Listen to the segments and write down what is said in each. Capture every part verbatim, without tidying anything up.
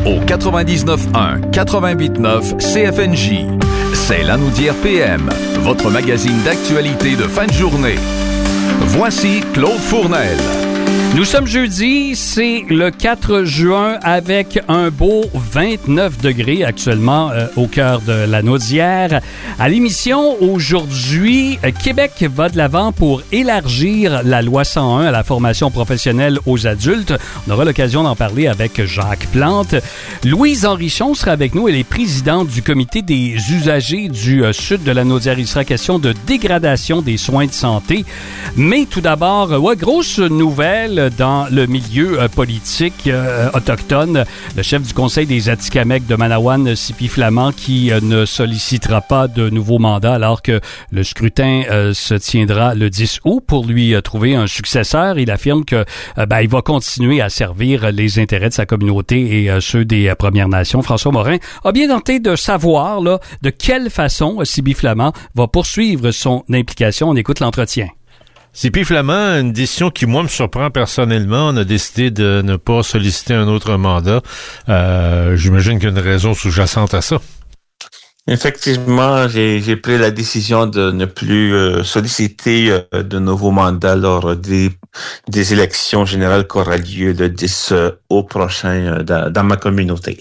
au quatre-vingt-dix-neuf un quatre-vingt-huit neuf C F N J. C'est l'Anaudière P M, votre magazine d'actualité de fin de journée. Voici Claude Fournel. Nous sommes jeudi, c'est le quatre juin avec un beau vingt-neuf degrés actuellement euh, au cœur de l'Anaudière. À l'émission aujourd'hui, Québec va de l'avant pour élargir la loi cent un à la formation professionnelle aux adultes. On aura l'occasion d'en parler avec Jacques Plante. Louise Henrichon sera avec nous. Elle est présidente du comité des usagers du euh, sud de l'Anaudière. Il sera question de dégradation des soins de santé. Mais tout d'abord, ouais, grosse nouvelle dans le milieu euh, politique euh, autochtone. Le chef du Conseil des Atikamekw de Manawan, Sipi Flamand, qui euh, ne sollicitera pas de nouveau mandat alors que le scrutin euh, se tiendra le dix août pour lui euh, trouver un successeur. Il affirme que euh, ben, il va continuer à servir les intérêts de sa communauté et euh, ceux des euh, Premières Nations. François Morin a bien tenté de savoir là, de quelle façon euh, Sipi Flamand va poursuivre son implication. On écoute l'entretien. Sipi Flamand, une décision qui, moi, me surprend personnellement. On a décidé de ne pas solliciter un autre mandat. Euh, j'imagine qu'il y a une raison sous-jacente à ça. Effectivement, j'ai, j'ai pris la décision de ne plus euh, solliciter euh, de nouveaux mandats lors des, des élections générales qui auront lieu le dix août prochain euh, dans, dans ma communauté.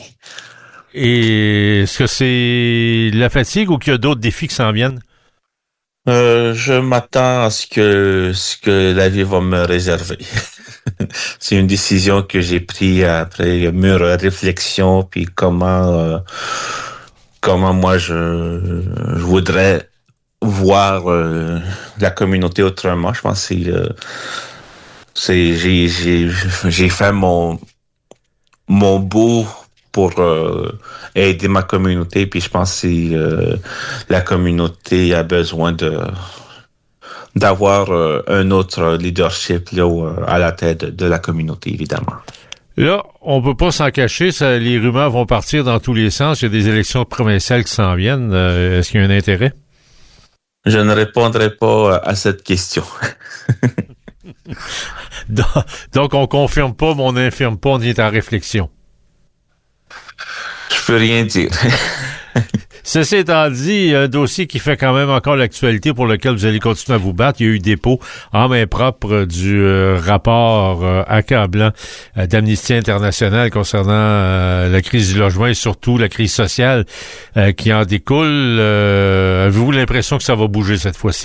Et est-ce que c'est la fatigue ou qu'il y a d'autres défis qui s'en viennent? Euh, je m'attends à ce que ce que la vie va me réserver. C'est une décision que j'ai prise après mûre réflexion, puis comment euh, comment moi je, je voudrais voir euh, la communauté autrement. Je pense que c'est, euh, c'est j'ai j'ai j'ai fait mon mon bout pour euh, aider ma communauté, puis je pense que euh, la communauté a besoin de d'avoir euh, un autre leadership là, à la tête de, de la communauté, évidemment. Là, on peut pas s'en cacher, ça, les rumeurs vont partir dans tous les sens. Il y a des élections provinciales qui s'en viennent. Euh, est-ce qu'il y a un intérêt? Je ne répondrai pas à cette question. donc, donc, on confirme pas, mais on n'infirme pas, on y est en réflexion. Je peux rien dire. Ceci étant dit, il y a un dossier qui fait quand même encore l'actualité pour lequel vous allez continuer à vous battre. Il y a eu dépôt en main propre du euh, rapport euh, accablant euh, d'Amnesty International concernant euh, la crise du logement et surtout la crise sociale euh, qui en découle. Euh, avez-vous l'impression que ça va bouger cette fois-ci?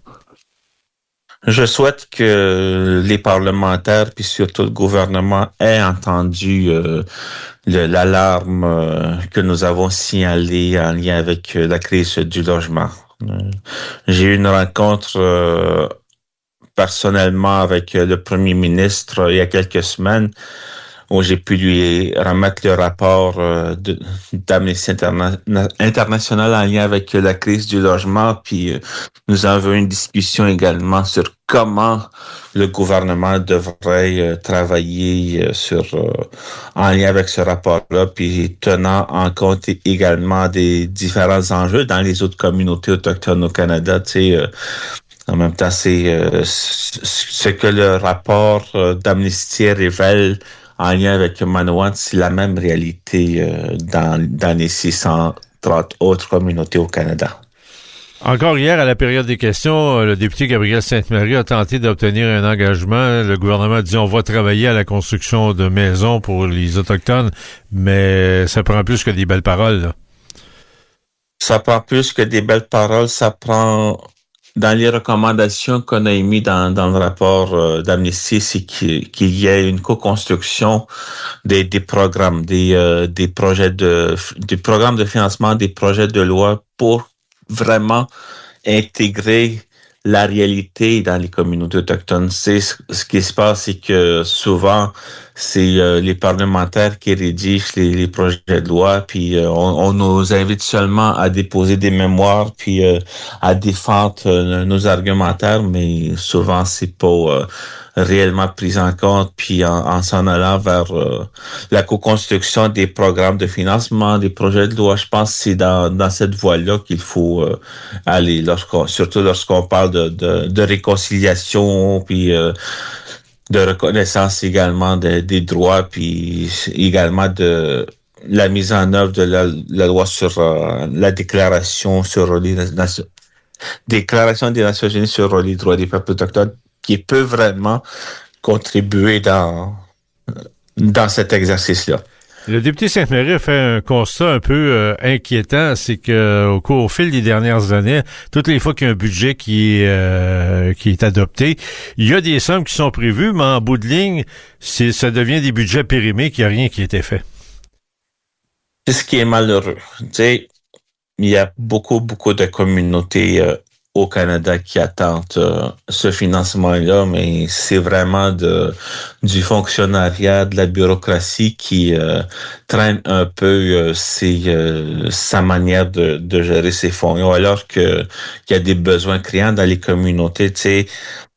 Je souhaite que les parlementaires, puis surtout le gouvernement, aient entendu euh, le, l'alarme euh, que nous avons signalée en lien avec euh, la crise du logement. Euh, j'ai eu une rencontre euh, personnellement avec euh, le premier ministre euh, il y a quelques semaines où j'ai pu lui remettre le rapport euh, de, d'Amnesty Interna- International en lien avec euh, la crise du logement, puis euh, nous avons eu une discussion également sur comment le gouvernement devrait euh, travailler euh, sur euh, en lien avec ce rapport-là, puis tenant en compte également des différents enjeux dans les autres communautés autochtones au Canada. Tu sais, euh, en même temps, c'est euh, ce que le rapport euh, d'Amnesty révèle en lien avec Manawan, c'est la même réalité euh, dans, dans les six cent trente autres communautés au Canada. Encore hier, à la période des questions, le député Gabriel Sainte-Marie a tenté d'obtenir un engagement. Le gouvernement a dit on va travailler à la construction de maisons pour les Autochtones, mais ça prend plus que des belles paroles, là. Ça prend plus que des belles paroles, ça prend... Dans les recommandations qu'on a émises dans, dans le rapport euh, d'Amnesty, c'est qu'il, qu'il y ait une co-construction des, des programmes, des, euh, des projets de, des programmes de financement, des projets de loi pour vraiment intégrer la réalité dans les communautés autochtones. C'est ce qui se passe, c'est que souvent c'est euh, les parlementaires qui rédigent les, les projets de loi, puis euh, on, on nous invite seulement à déposer des mémoires, puis euh, à défendre euh, nos argumentaires, mais souvent c'est pas euh, réellement pris en compte, puis en, en s'en allant vers euh, la co-construction des programmes de financement, des projets de loi. Je pense que c'est dans, dans cette voie-là qu'il faut euh, aller, lorsqu'on, surtout lorsqu'on parle de, de, de réconciliation, puis euh, de reconnaissance également de, des droits, puis également de la mise en œuvre de la, la loi sur euh, la déclaration sur les nations, déclaration des Nations Unies sur les droits des peuples autochtones, qui peut vraiment contribuer dans dans cet exercice-là. Le député Sainte-Marie a fait un constat un peu euh, inquiétant, c'est que au cours, au fil des dernières années, toutes les fois qu'il y a un budget qui est euh, qui est adopté, il y a des sommes qui sont prévues, mais en bout de ligne, c'est ça devient des budgets périmés, qu'il n'y a rien qui a été fait. C'est ce qui est malheureux. Tu sais, il y a beaucoup, beaucoup de communautés euh, au Canada qui attendent euh, ce financement-là, mais c'est vraiment de du fonctionnariat, de la bureaucratie qui euh, traîne un peu euh, ses, euh, sa manière de, de gérer ses fonds. Alors que qu'il y a des besoins criants dans les communautés, tu sais,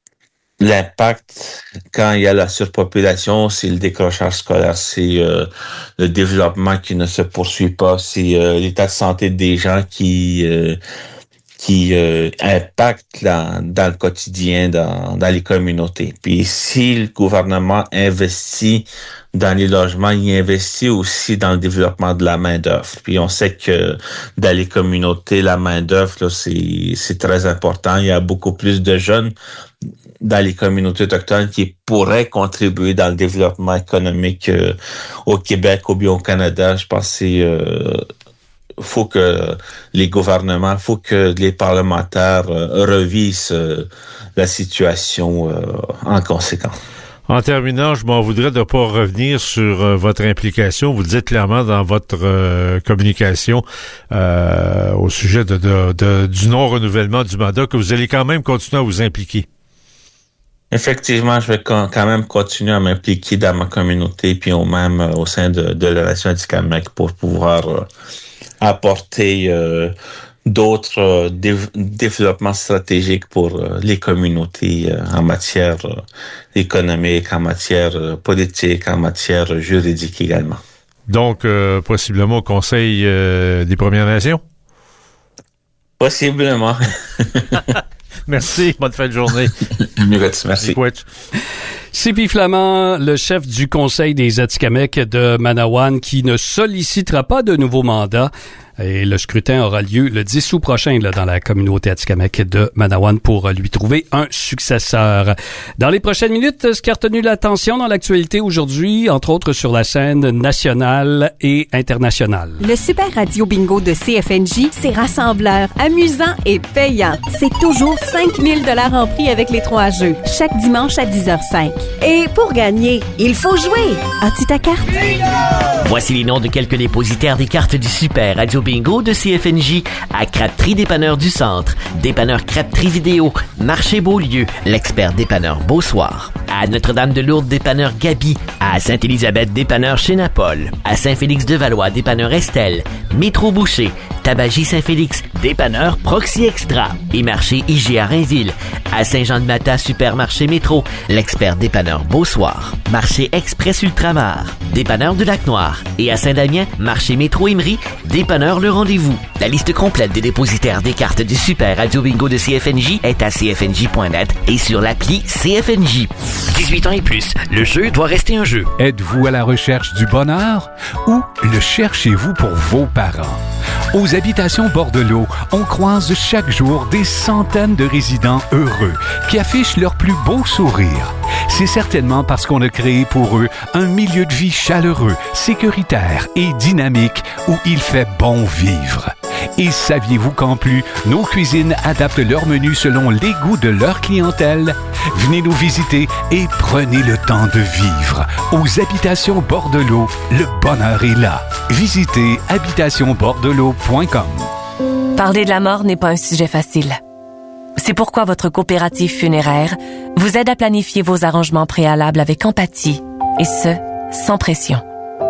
l'impact quand il y a la surpopulation, c'est le décrochage scolaire, c'est euh, le développement qui ne se poursuit pas, c'est euh, l'état de santé des gens qui euh, qui euh, impacte dans, dans le quotidien, dans, dans les communautés. Puis si le gouvernement investit dans les logements, il investit aussi dans le développement de la main-d'œuvre. Puis on sait que dans les communautés, la main-d'œuvre, là, c'est, c'est très important. Il y a beaucoup plus de jeunes dans les communautés autochtones qui pourraient contribuer dans le développement économique euh, au Québec ou bien au Canada. Je pense que c'est... Euh, faut que les gouvernements, faut que les parlementaires euh, revisent euh, la situation euh, en conséquence. En terminant, je m'en voudrais de ne pas revenir sur euh, votre implication. Vous dites clairement dans votre euh, communication euh, au sujet de, de, de, du non-renouvellement du mandat que vous allez quand même continuer à vous impliquer. Effectivement, je vais quand même continuer à m'impliquer dans ma communauté puis au même euh, au sein de, de la nation Atikamekw pour pouvoir euh, apporter euh, d'autres euh, dé- développements stratégiques pour euh, les communautés euh, en matière euh, économique, en matière euh, politique, en matière juridique également. Donc, euh, possiblement au Conseil euh, des Premières Nations? Possiblement. Merci. Bonne fin de journée. Merci. Sipi Flamand, le chef du Conseil des Atikamekw de Manawan, qui ne sollicitera pas de nouveau mandat. Et le scrutin aura lieu le dix août prochain là, dans la communauté Atikamekw de Manawan pour lui trouver un successeur. Dans les prochaines minutes, ce qui a retenu l'attention dans l'actualité aujourd'hui, entre autres sur la scène nationale et internationale. Le Super Radio Bingo de C F N J, c'est rassembleur, amusant et payant. C'est toujours cinq mille dollars en prix avec les trois jeux, chaque dimanche à dix heures cinq. Et pour gagner, il faut jouer. As-tu ta carte? Voici les noms de quelques dépositaires des cartes du Super Radio Bingo de C F N J à Crabtree Dépanneur du Centre, Dépanneur Crabtree Vidéo, Marché Beaulieu, l'expert dépanneur Beausoir, à Notre-Dame-de-Lourdes Dépanneur Gabi, à Sainte-Élisabeth Dépanneur chez Napol, à Saint-Félix-de-Valois Dépanneur Estelle, Métro Boucher, Tabagie Saint-Félix Dépanneur Proxy Extra et Marché I G à Rainville, à Saint-Jean-de-Mata Supermarché Métro, l'expert dépanneur Beausoir, Marché Express Ultramar, Dépanneur du Lac-Noir et à Saint-Damien, Marché Métro Emery, Dépanneur Le Rendez-vous. La liste complète des dépositaires des cartes du Super Radio Bingo de C F N J est à c f n j point net et sur l'appli C F N J. dix-huit ans et plus, le jeu doit rester un jeu. Êtes-vous à la recherche du bonheur ou le cherchez-vous pour vos parents? Aux Habitations Bordelot, on croise chaque jour des centaines de résidents heureux qui affichent leur plus beau sourire. C'est certainement parce qu'on a créé pour eux un milieu de vie chaleureux, sécuritaire et dynamique où il fait bon vivre. Et saviez-vous qu'en plus, nos cuisines adaptent leur menu selon les goûts de leur clientèle? Venez nous visiter et prenez le temps de vivre. Aux Habitations Bordelot, le bonheur est là. Visitez habitation bordelot point com. Parler de la mort n'est pas un sujet facile. C'est pourquoi votre coopérative funéraire vous aide à planifier vos arrangements préalables avec empathie, et ce, sans pression.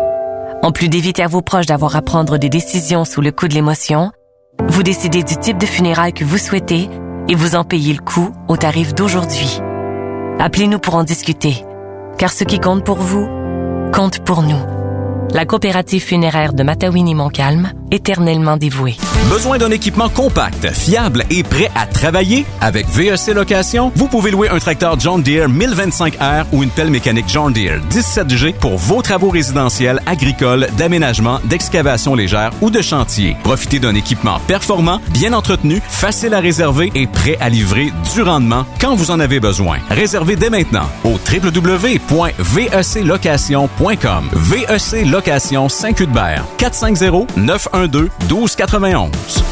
En plus d'éviter à vos proches d'avoir à prendre des décisions sous le coup de l'émotion, vous décidez du type de funérailles que vous souhaitez et vous en payez le coût au tarif d'aujourd'hui. Appelez-nous pour en discuter, car ce qui compte pour vous, compte pour nous. La coopérative funéraire de Matawini-Montcalm éternellement dévoués. Besoin d'un équipement compact, fiable et prêt à travailler? Avec V E C Location, vous pouvez louer un tracteur John Deere mille vingt-cinq R ou une pelle mécanique John Deere dix-sept G pour vos travaux résidentiels, agricoles, d'aménagement, d'excavation légère ou de chantier. Profitez d'un équipement performant, bien entretenu, facile à réserver et prêt à livrer du rendement quand vous en avez besoin. Réservez dès maintenant au w w w point v e c location point com. V E C Location Saint-Cuthbert, quatre cinq zéro, neuf un deux, un deux quatre-vingt-onze.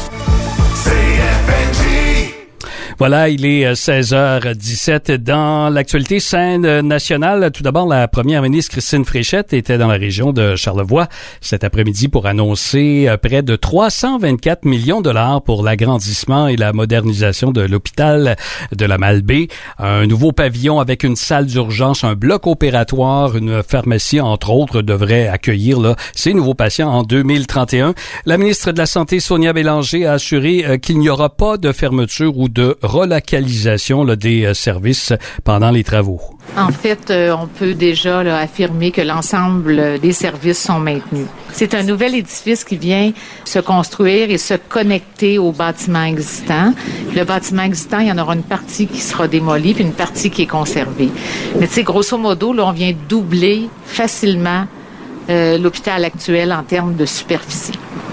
Voilà, il est seize heures dix-sept. Dans l'actualité scène nationale, tout d'abord, la première ministre Christine Fréchette était dans la région de Charlevoix cet après-midi pour annoncer près de trois cent vingt-quatre millions de dollars pour l'agrandissement et la modernisation de l'hôpital de la Malbaie. Un nouveau pavillon avec une salle d'urgence, un bloc opératoire, une pharmacie, entre autres, devrait accueillir là, ces nouveaux patients en deux mille trente et un. La ministre de la Santé, Sonia Bélanger, a assuré euh, qu'il n'y aura pas de fermeture ou de relocalisation là, des euh, services pendant les travaux. En fait, euh, on peut déjà là, affirmer que l'ensemble des services sont maintenus. C'est un nouvel édifice qui vient se construire et se connecter au bâtiment existant. Le bâtiment existant, il y en aura une partie qui sera démolie puis une partie qui est conservée. Mais tu sais, grosso modo, là, on vient doubler facilement euh, l'hôpital actuel en termes de superficie.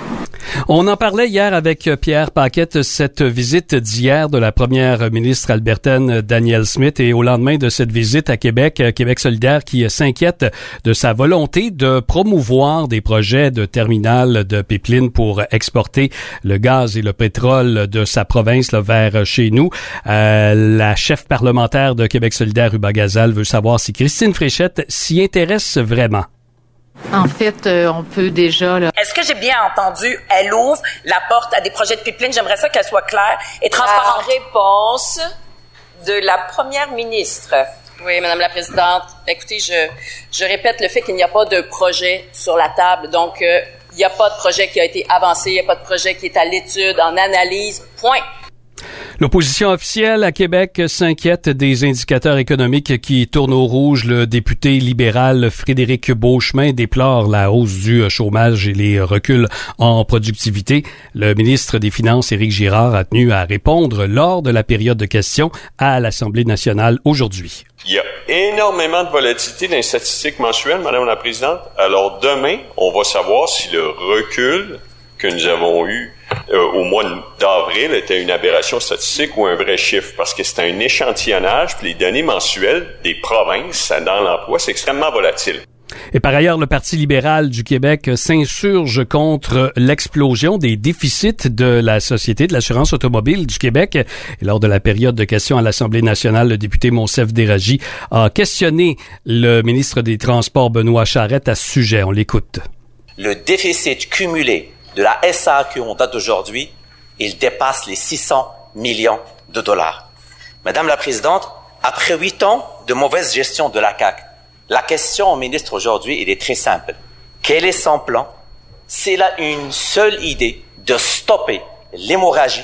On en parlait hier avec Pierre Paquette, cette visite d'hier de la première ministre albertaine Danielle Smith, et au lendemain de cette visite à Québec, Québec solidaire qui s'inquiète de sa volonté de promouvoir des projets de terminal de pipeline pour exporter le gaz et le pétrole de sa province là, vers chez nous. Euh, la chef parlementaire de Québec solidaire, Uba Gazal, veut savoir si Christine Fréchette s'y intéresse vraiment. En fait, euh, on peut déjà... Là... Est-ce que j'ai bien entendu? Elle ouvre la porte à des projets de pipeline. J'aimerais ça qu'elle soit claire et transparente. La réponse de la première ministre. Oui, Madame la Présidente. Écoutez, je, je répète le fait qu'il n'y a pas de projet sur la table. Donc, euh, il n'y a pas de projet qui a été avancé. Il n'y a pas de projet qui est à l'étude, en analyse. Point. L'opposition officielle à Québec s'inquiète des indicateurs économiques qui tournent au rouge. Le député libéral Frédéric Beauchemin déplore la hausse du chômage et les reculs en productivité. Le ministre des Finances, Éric Girard, a tenu à répondre lors de la période de questions à l'Assemblée nationale aujourd'hui. Il y a énormément de volatilité dans les statistiques mensuelles, Madame la Présidente. Alors demain, on va savoir si le recul que nous avons eu euh, au mois d'avril était une aberration statistique ou un vrai chiffre, parce que c'est un échantillonnage, puis les données mensuelles des provinces dans l'emploi, c'est extrêmement volatile. Et par ailleurs, le Parti libéral du Québec s'insurge contre l'explosion des déficits de la Société de l'assurance automobile du Québec. Et lors de la période de questions à l'Assemblée nationale, le député Monsef Déragi a questionné le ministre des Transports, Benoît Charette, à ce sujet. On l'écoute. Le déficit cumulé de la S A Q en date d'aujourd'hui, il dépasse les six cents millions de dollars. Madame la Présidente, après huit ans de mauvaise gestion de la C A Q, la question au ministre aujourd'hui, elle est très simple. Quel est son plan? S'il a une seule idée de stopper l'hémorragie.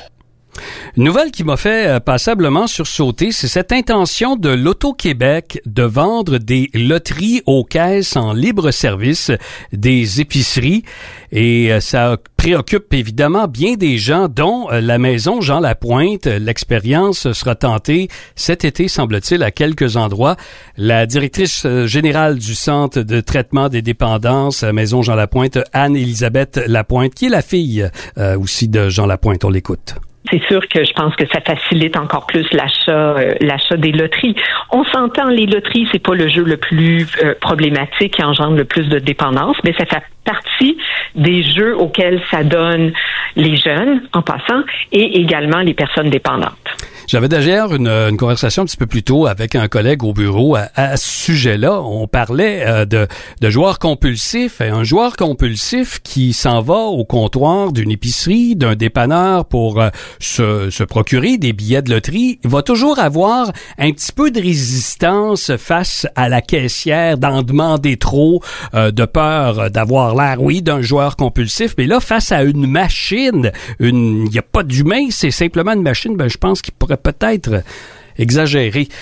Une nouvelle qui m'a fait euh, passablement sursauter, c'est cette intention de l'Auto-Québec de vendre des loteries aux caisses en libre service des épiceries. Et euh, ça préoccupe évidemment bien des gens, dont euh, la maison Jean Lapointe. L'expérience sera tentée cet été, semble-t-il, à quelques endroits. La directrice euh, générale du Centre de traitement des dépendances, euh, maison Jean Lapointe, Anne-Élisabeth Lapointe, qui est la fille euh, aussi de Jean Lapointe. On l'écoute. C'est sûr que je pense que ça facilite encore plus l'achat euh, l'achat des loteries. On s'entend, les loteries, c'est pas le jeu le plus euh, problématique qui engendre le plus de dépendance, mais ça fait partie des jeux auxquels ça donne les jeunes, en passant, et également les personnes dépendantes. J'avais d'ailleurs une, une conversation un petit peu plus tôt avec un collègue au bureau à, à ce sujet-là. On parlait euh, de, de joueurs compulsifs. Et un joueur compulsif qui s'en va au comptoir d'une épicerie, d'un dépanneur pour euh, se, se procurer des billets de loterie, va toujours avoir un petit peu de résistance face à la caissière, d'en demander trop, euh, de peur d'avoir l'air, oui, d'un joueur compulsif. Mais là, face à une machine, une, il n'y a pas d'humain, c'est simplement une machine, ben, je pense qu'il pourrait peut-être exagérer.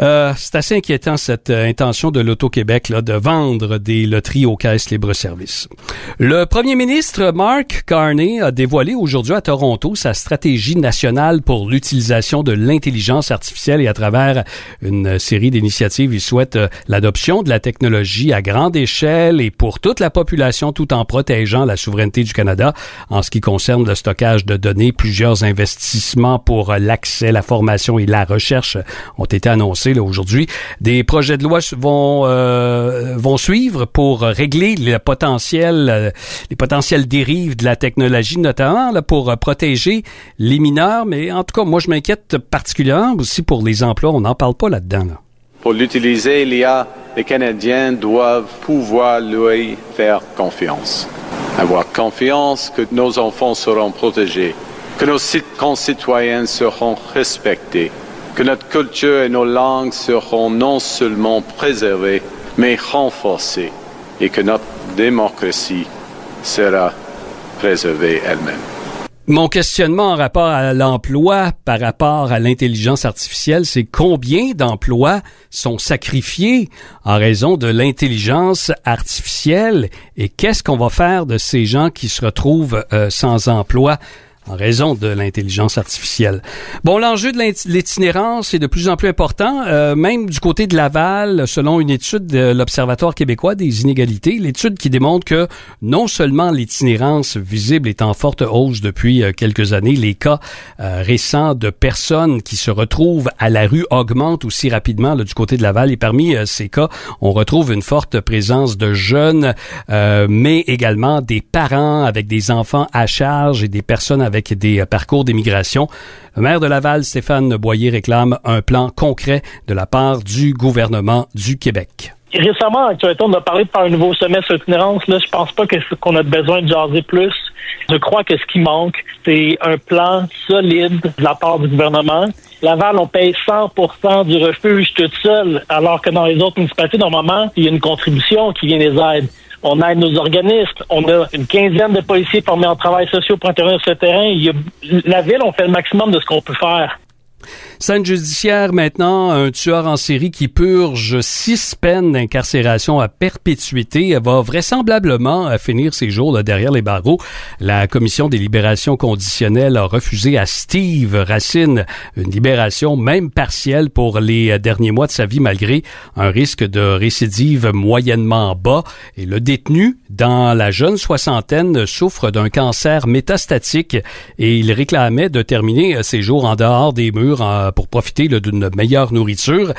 Euh, c'est assez inquiétant, cette euh, intention de l'Auto-Québec là, de vendre des loteries aux caisses libre-service. Le premier ministre Mark Carney a dévoilé aujourd'hui à Toronto sa stratégie nationale pour l'utilisation de l'intelligence artificielle et à travers une série d'initiatives, il souhaite euh, l'adoption de la technologie à grande échelle et pour toute la population tout en protégeant la souveraineté du Canada. En ce qui concerne le stockage de données, plusieurs investissements pour euh, l'accès, la formation et la recherche ont été annoncés là, aujourd'hui. Des projets de loi vont euh, vont suivre pour régler le potentiel, euh, les potentielles dérives de la technologie, notamment là, pour euh, protéger les mineurs. Mais en tout cas, moi, je m'inquiète particulièrement aussi pour les emplois. On n'en parle pas là-dedans. Là. Pour l'utiliser, l'I A, les Canadiens doivent pouvoir lui faire confiance. Avoir confiance que nos enfants seront protégés, que nos concitoyens seront respectés, que notre culture et nos langues seront non seulement préservées, mais renforcées, et que notre démocratie sera préservée elle-même. Mon questionnement en rapport à l'emploi par rapport à l'intelligence artificielle, c'est combien d'emplois sont sacrifiés en raison de l'intelligence artificielle et qu'est-ce qu'on va faire de ces gens qui se retrouvent euh, sans emploi en raison de l'intelligence artificielle. Bon, l'enjeu de l'itinérance est de plus en plus important, euh, même du côté de Laval, selon une étude de l'Observatoire québécois des inégalités, l'étude qui démontre que non seulement l'itinérance visible est en forte hausse depuis euh, quelques années, les cas euh, récents de personnes qui se retrouvent à la rue augmentent aussi rapidement là, du côté de Laval, et parmi euh, ces cas, on retrouve une forte présence de jeunes, euh, mais également des parents avec des enfants à charge et des personnes avec avec des parcours d'immigration. Le maire de Laval, Stéphane Boyer, réclame un plan concret de la part du gouvernement du Québec. Récemment, à l'actualité, on a parlé de faire un nouveau semestre itinérance. Là, je pense pas que qu'on a besoin de jaser plus. Je crois que ce qui manque, c'est un plan solide de la part du gouvernement. Laval, on paye cent pour cent du refuge toute seule, alors que dans les autres municipalités, normalement, il y a une contribution qui vient des aides. On aide nos organismes. On a une quinzaine de policiers formés en travail social pour intervenir sur le terrain. Il y a, la ville, on fait le maximum de ce qu'on peut faire. Scène judiciaire maintenant, un tueur en série qui purge six peines d'incarcération à perpétuité va vraisemblablement finir ses jours là, derrière les barreaux. La commission des libérations conditionnelles a refusé à Steve Racine une libération même partielle pour les derniers mois de sa vie malgré un risque de récidive moyennement bas. Et le détenu, dans la jeune soixantaine, souffre d'un cancer métastatique et il réclamait de terminer ses jours en dehors des murs en, pour profiter là, d'une meilleure nourriture.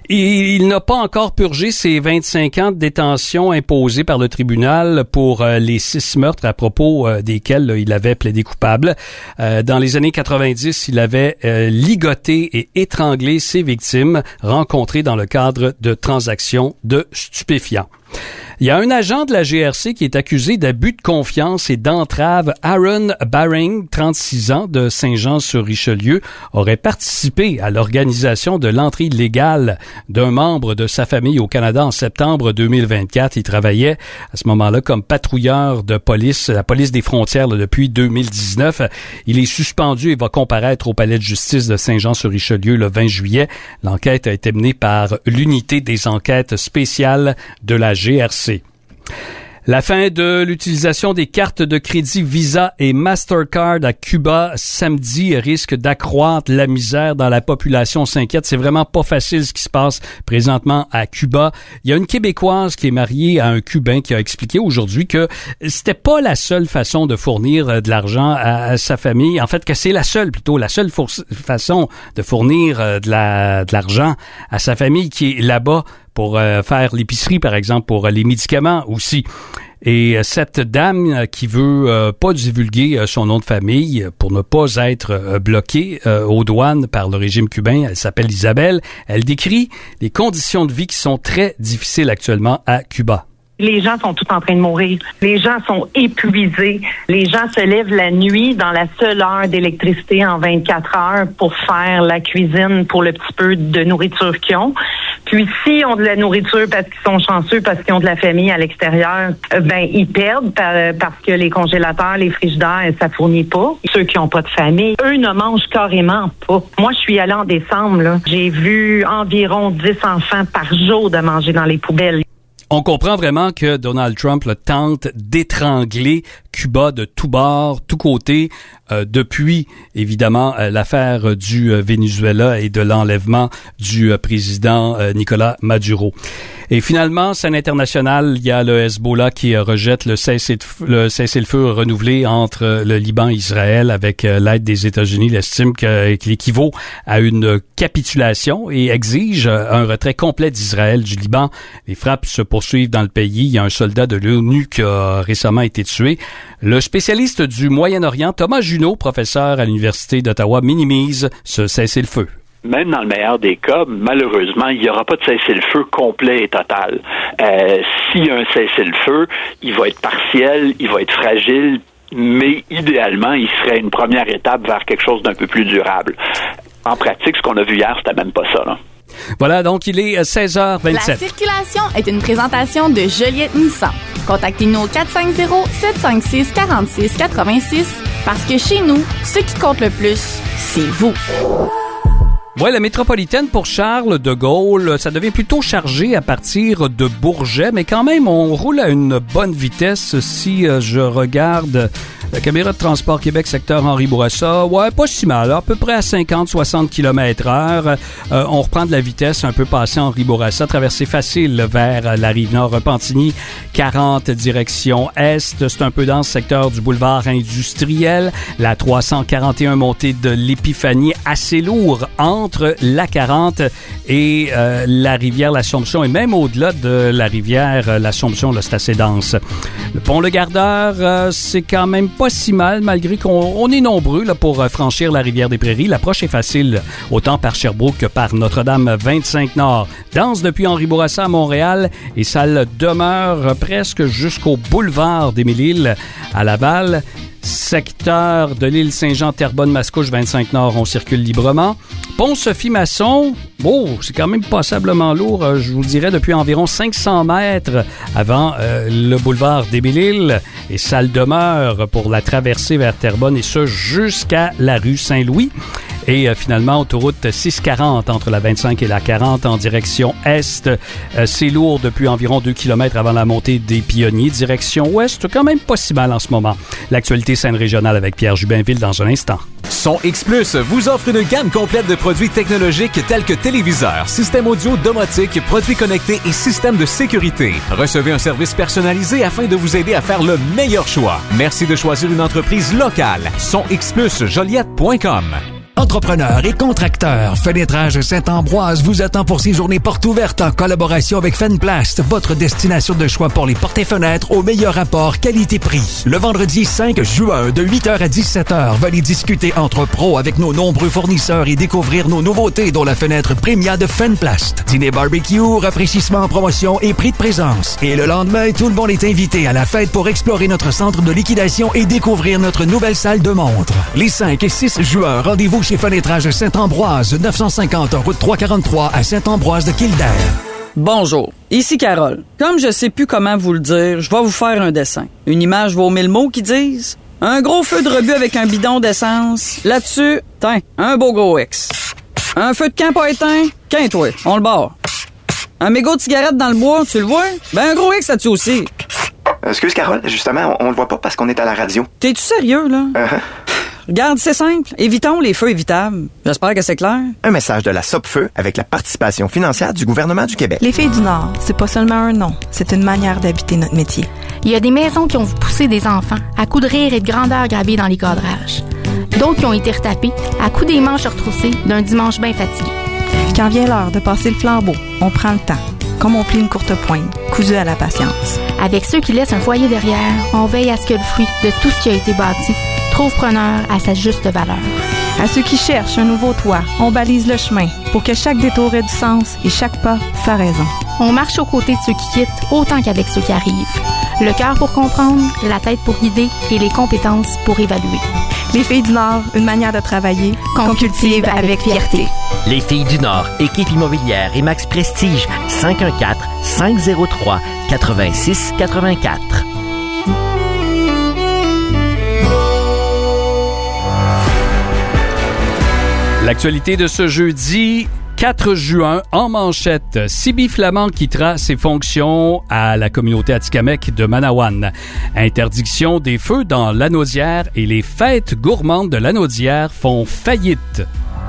Et il n'a pas encore purgé ses vingt-cinq ans de détention imposés par le tribunal pour euh, les six meurtres à propos euh, desquels là, il avait plaidé coupable. Euh, dans les années quatre-vingt-dix, il avait euh, ligoté et étranglé ses victimes rencontrées dans le cadre de transactions de stupéfiants. Il y a un agent de la G R C qui est accusé d'abus de confiance et d'entrave. Aaron Baring, trente-six ans, de Saint-Jean-sur-Richelieu, aurait participé à l'organisation de l'entrée illégale d'un membre de sa famille au Canada en septembre deux mille vingt-quatre. Il travaillait à ce moment-là comme patrouilleur de police, la police des frontières là, depuis deux mille dix-neuf. Il est suspendu et va comparaître au palais de justice de Saint-Jean-sur-Richelieu le vingt juillet. L'enquête a été menée par l'unité des enquêtes spéciales de la G R C. La fin de l'utilisation des cartes de crédit Visa et Mastercard à Cuba samedi risque d'accroître la misère dans la population. On s'inquiète, c'est vraiment pas facile ce qui se passe présentement à Cuba. Il y a une Québécoise qui est mariée à un Cubain qui a expliqué aujourd'hui que c'était pas la seule façon de fournir de l'argent à, à sa famille. En fait, que c'est la seule, plutôt, la seule for- façon de fournir de, la, de l'argent à sa famille qui est là-bas pour euh, faire l'épicerie, par exemple, pour euh, les médicaments aussi. Et euh, cette dame euh, qui veut euh, pas divulguer euh, son nom de famille pour ne pas être euh, bloquée euh, aux douanes par le régime cubain, elle s'appelle Isabelle. Elle décrit les conditions de vie qui sont très difficiles actuellement à Cuba. Les gens sont tous en train de mourir. Les gens sont épuisés. Les gens se lèvent la nuit dans la seule heure d'électricité en vingt-quatre heures pour faire la cuisine pour le petit peu de nourriture qu'ils ont. Puis s'ils ont de la nourriture parce qu'ils sont chanceux, parce qu'ils ont de la famille à l'extérieur, ben ils perdent parce que les congélateurs, les frigidaires, ça fournit pas. Ceux qui n'ont pas de famille, eux ne mangent carrément pas. Moi, je suis allée en décembre, là. J'ai vu environ dix enfants par jour de manger dans les poubelles. On comprend vraiment que Donald Trump là, tente d'étrangler Cuba de tous bords, tous côtés, euh, depuis, évidemment, euh, l'affaire du euh, Venezuela et de l'enlèvement du euh, président euh, Nicolas Maduro. Et finalement, scène internationale, il y a le Hezbollah qui euh, rejette le cessez-le-feu, le cessez-le-feu renouvelé entre euh, le Liban et Israël avec euh, l'aide des États-Unis. Il estime que, qu'il équivaut à une capitulation et exige euh, un retrait complet d'Israël du Liban. Les frappes se poursuivent dans le pays. Il y a un soldat de l'ONU qui a récemment été tué. Le spécialiste du Moyen-Orient, Thomas Junot, professeur à l'Université d'Ottawa, minimise ce cessez-le-feu. Même dans le meilleur des cas, malheureusement, il n'y aura pas de cessez-le-feu complet et total. Euh, s'il y a un cessez-le-feu, il va être partiel, il va être fragile, mais idéalement, il serait une première étape vers quelque chose d'un peu plus durable. En pratique, ce qu'on a vu hier, c'était même pas ça, là. Voilà, donc il est seize heures vingt-sept. La circulation est une présentation de Joliette Nissan. Contactez-nous au quatre cinq zéro, sept cinq six, quatre six huit six parce que chez nous, ce qui compte le plus, c'est vous. Ouais, la métropolitaine pour Charles de Gaulle, ça devient plutôt chargé à partir de Bourget, mais quand même, on roule à une bonne vitesse si euh, je regarde la caméra de Transport Québec, secteur Henri Bourassa. Ouais, pas si mal, à peu près à cinquante à soixante kilomètres heure. Euh, on reprend de la vitesse un peu passée Henri Bourassa, traversée facile vers la Rive-Nord, Repentigny, quarante direction Est. C'est un peu dans ce secteur du boulevard industriel. La trois cent quarante et un montée de l'Épiphanie, assez lourd entre la quarante et euh, la rivière l'Assomption, et même au-delà de la rivière l'Assomption, là, c'est assez dense. Le pont Le Gardeur, euh, c'est quand même pas si mal, malgré qu'on on est nombreux là, pour franchir la rivière des Prairies. L'approche est facile, autant par Sherbrooke que par Notre-Dame vingt-cinq Nord. Danse depuis Henri Bourassa à Montréal, et ça le demeure presque jusqu'au boulevard d'Émile-Île à Laval. Secteur de l'île Saint-Jean, Terrebonne-Mascouche, vingt-cinq Nord, on circule librement. Pont Sophie-Masson, oh, c'est quand même passablement lourd, je vous dirais, depuis environ cinq cents mètres avant euh, le boulevard d'Émile-Île. Et ça le demeure pour la traversée vers Terrebonne, et ce, jusqu'à la rue Saint-Louis. Et euh, finalement, autoroute six cent quarante entre la vingt-cinq et la quarante en direction Est. Euh, c'est lourd depuis environ deux kilomètres avant la montée des Pionniers. Direction Ouest, quand même pas si mal en ce moment. L'actualité scène régionale avec Pierre Jubinville dans un instant. Son X Plus vous offre une gamme complète de produits technologiques tels que téléviseurs, systèmes audio, domotique, produits connectés et systèmes de sécurité. Recevez un service personnalisé afin de vous aider à faire le meilleur choix. Merci de choisir une entreprise locale. Son X Plus Joliette point com. Entrepreneurs et contracteurs, Fenêtrage Saint-Ambroise vous attend pour ses journées portes ouvertes en collaboration avec Fenplast, votre destination de choix pour les portes et fenêtres au meilleur rapport qualité-prix. Le vendredi cinq juin, de huit heures à dix-sept heures, venez discuter entre pros avec nos nombreux fournisseurs et découvrir nos nouveautés, dont la fenêtre Premia de Fenplast. Dîner barbecue, rafraîchissement en promotion et prix de présence. Et le lendemain, tout le monde est invité à la fête pour explorer notre centre de liquidation et découvrir notre nouvelle salle de montre. Les cinq et six juin, rendez-vous chez Fenêtrage Saint-Ambroise, neuf cent cinquante route trois cent quarante-trois à Saint-Ambroise de Kildare. Bonjour, ici Carole. Comme je sais plus comment vous le dire, je vais vous faire un dessin. Une image vaut mille mots qui disent un gros feu de rebut avec un bidon d'essence. Là-dessus, tiens, un beau gros X. Un feu de camp pas éteint, qu'un-toi, on le barre. Un mégot de cigarette dans le bois, tu le vois? Ben un gros X là-dessus aussi. Excuse Carole, justement, on, on le voit pas parce qu'on est à la radio. T'es-tu sérieux, là? Uh-huh. Regarde, c'est simple. Évitons les feux évitables. J'espère que c'est clair. Un message de la Sopfeu avec la participation financière du gouvernement du Québec. Les Filles du Nord, c'est pas seulement un nom, c'est une manière d'habiter notre métier. Il y a des maisons qui ont poussé des enfants à coups de rire et de grandeur gravés dans les cadrages. D'autres qui ont été retapés à coups des manches retroussées d'un dimanche bien fatigué. Quand vient l'heure de passer le flambeau, on prend le temps. Comme on plie une courte pointe, cousue à la patience. Avec ceux qui laissent un foyer derrière, on veille à ce que le fruit de tout ce qui a été bâti trouve preneur à sa juste valeur. À ceux qui cherchent un nouveau toit, on balise le chemin pour que chaque détour ait du sens et chaque pas sa raison. On marche aux côtés de ceux qui quittent autant qu'avec ceux qui arrivent. Le cœur pour comprendre, la tête pour guider et les compétences pour évaluer. Les Filles du Nord, une manière de travailler qu'on cultive avec fierté. Les Filles du Nord, équipe immobilière et Max Prestige, cinq un quatre, cinq zéro trois, huit six huit quatre. L'actualité de ce jeudi quatre juin, en manchette, Siby Flamand quittera ses fonctions à la communauté atikamekw de Manawan. Interdiction des feux dans Lanaudière et les fêtes gourmandes de Lanaudière font faillite.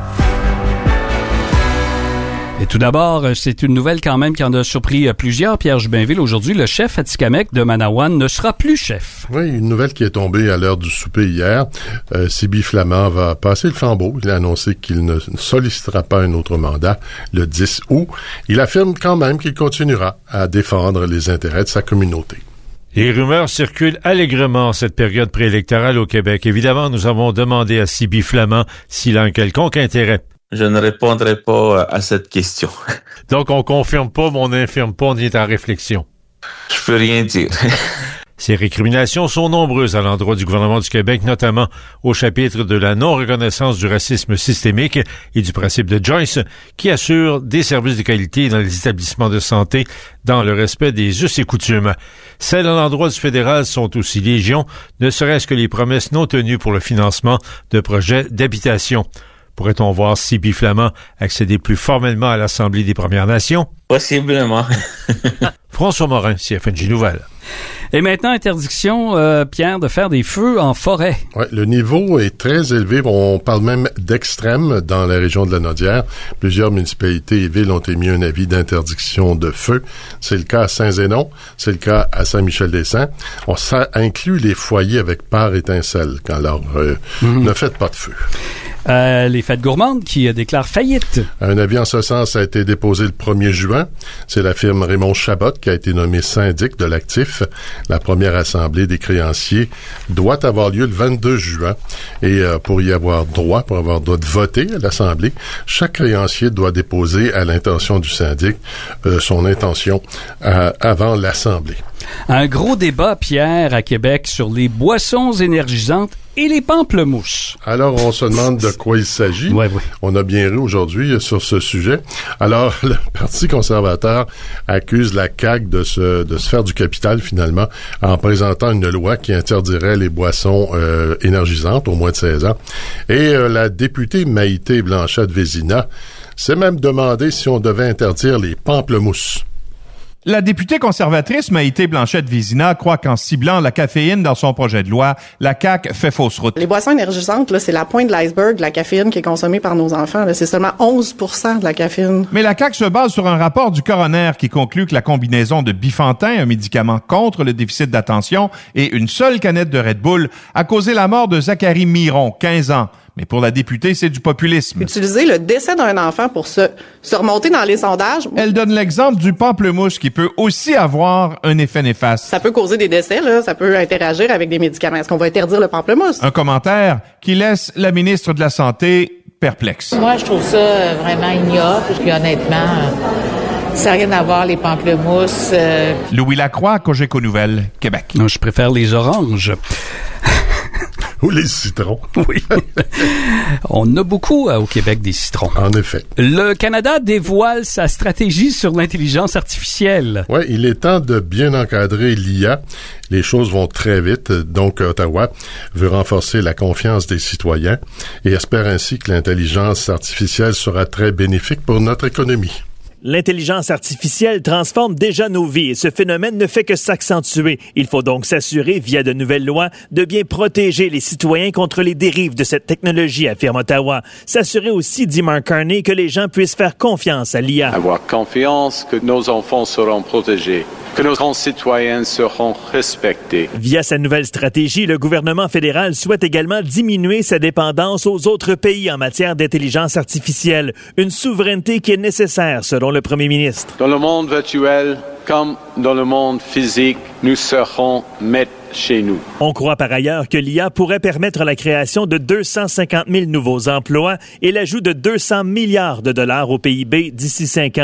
Et tout d'abord, c'est une nouvelle quand même qui en a surpris plusieurs. Pierre Jubinville, aujourd'hui, le chef atikamekw de Manawan ne sera plus chef. Oui, une nouvelle qui est tombée à l'heure du souper hier. Euh, Siby Flamand va passer le flambeau. Il a annoncé qu'il ne sollicitera pas un autre mandat le dix août. Il affirme quand même qu'il continuera à défendre les intérêts de sa communauté. Les rumeurs circulent allègrement en cette période préélectorale au Québec. Évidemment, nous avons demandé à Siby Flamand s'il a un quelconque intérêt. Je ne répondrai pas à cette question. Donc, on confirme pas, mais on n'infirme pas, on est en réflexion. Je peux rien dire. Ces récriminations sont nombreuses à l'endroit du gouvernement du Québec, notamment au chapitre de la non-reconnaissance du racisme systémique et du principe de Joyce, qui assure des services de qualité dans les établissements de santé dans le respect des us et coutumes. Celles à l'endroit du fédéral sont aussi légion, ne serait-ce que les promesses non tenues pour le financement de projets d'habitation. Pourrait-on voir Siby Flamand accéder plus formellement à l'Assemblée des Premières Nations? Possiblement. François Morin, C F N J Nouvelles. Et maintenant, interdiction, euh, Pierre, de faire des feux en forêt. Oui, le niveau est très élevé. On parle même d'extrême dans la région de Lanaudière. Plusieurs municipalités et villes ont émis un avis d'interdiction de feu. C'est le cas à Saint-Zénon, c'est le cas à Saint-Michel-des-Saints. On ça inclut les foyers avec part étincelle. Quand alors, euh, mmh. ne faites pas de feu. Euh, les fêtes gourmandes qui euh, déclarent faillite. Un avis en ce sens a été déposé le premier juin. C'est la firme Raymond Chabot qui a été nommé syndic de l'actif. La première assemblée des créanciers doit avoir lieu le vingt-deux juin. Et euh, pour y avoir droit, pour avoir droit de voter à l'assemblée, chaque créancier doit déposer à l'intention du syndic euh, son intention euh, avant l'assemblée. Un gros débat, Pierre, à Québec sur les boissons énergisantes et les pamplemousses. Alors, on se demande de quoi il s'agit. Ouais, ouais. On a bien ri aujourd'hui sur ce sujet. Alors, le Parti conservateur accuse la C A Q de se, de se faire du capital, finalement, en présentant une loi qui interdirait les boissons euh, énergisantes au moins de seize ans. Et euh, la députée Maïté Blanchette-Vézina s'est même demandé si on devait interdire les pamplemousses. La députée conservatrice Maïté Blanchette-Vézina croit qu'en ciblant la caféine dans son projet de loi, la C A Q fait fausse route. Les boissons énergisantes, là, c'est la pointe de l'iceberg de la caféine qui est consommée par nos enfants. Là. C'est seulement onze pour cent de la caféine. Mais la C A Q se base sur un rapport du coroner qui conclut que la combinaison de Bifantin, un médicament contre le déficit d'attention, et une seule canette de Red Bull a causé la mort de Zachary Miron, quinze ans. Mais pour la députée, c'est du populisme. Utiliser le décès d'un enfant pour se, se remonter dans les sondages. Elle donne l'exemple du pamplemousse qui peut aussi avoir un effet néfaste. Ça peut causer des décès, là. Ça peut interagir avec des médicaments. Est-ce qu'on va interdire le pamplemousse? Un commentaire qui laisse la ministre de la Santé perplexe. Moi, je trouve ça vraiment ignoble, puis honnêtement, ça n'a rien à voir, les pamplemousses. Euh... Louis Lacroix, Cogeco Nouvelles, Québec. Non, je préfère les oranges. Ou les citrons. Oui. On a beaucoup euh, au Québec des citrons. En effet. Le Canada dévoile sa stratégie sur l'intelligence artificielle. Oui, il est temps de bien encadrer l'I A. Les choses vont très vite. Donc, Ottawa veut renforcer la confiance des citoyens et espère ainsi que l'intelligence artificielle sera très bénéfique pour notre économie. L'intelligence artificielle transforme déjà nos vies et ce phénomène ne fait que s'accentuer. Il faut donc s'assurer, via de nouvelles lois, de bien protéger les citoyens contre les dérives de cette technologie, affirme Ottawa. S'assurer aussi, dit Mark Carney, que les gens puissent faire confiance à l'I A. Avoir confiance que nos enfants seront protégés, que nos concitoyens seront respectés. Via sa nouvelle stratégie, le gouvernement fédéral souhaite également diminuer sa dépendance aux autres pays en matière d'intelligence artificielle. Une souveraineté qui est nécessaire, selon le premier ministre. Dans le monde virtuel, comme dans le monde physique, nous serons maîtres chez nous. On croit par ailleurs que l'I A pourrait permettre la création de deux cent cinquante mille nouveaux emplois et l'ajout de deux cents milliards de dollars au P I B d'ici cinq ans.